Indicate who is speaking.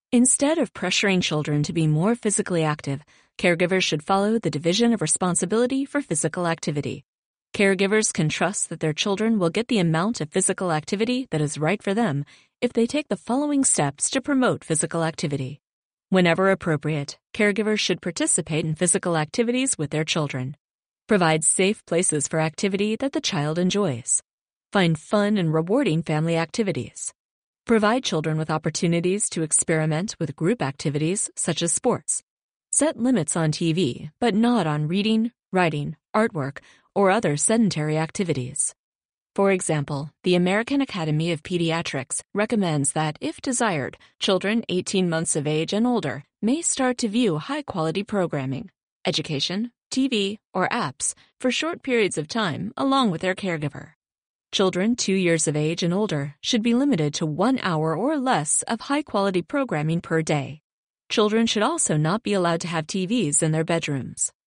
Speaker 1: Instead of pressuring children to be more physically active, caregivers should follow the division of responsibility for physical activity. Caregivers can trust that their children will get the amount of physical activity that is right for them if they take the following steps to promote physical activity. Whenever appropriate, caregivers should participate in physical activities with their children. Provide safe places for activity that the child enjoys. Find fun and rewarding family activities. Provide children with opportunities to experiment with group activities such as sports. Set limits on TV, but not on reading, writing, artwork, or other sedentary activities. For example, the American Academy of Pediatrics recommends that, if desired, children 18 months of age and older may start to view high-quality programming, education, TV, or apps for short periods of time along with their caregiver. Children 2 years of age and older should be limited to 1 hour or less of high-quality programming per day. Children should also not be allowed to have TVs in their bedrooms.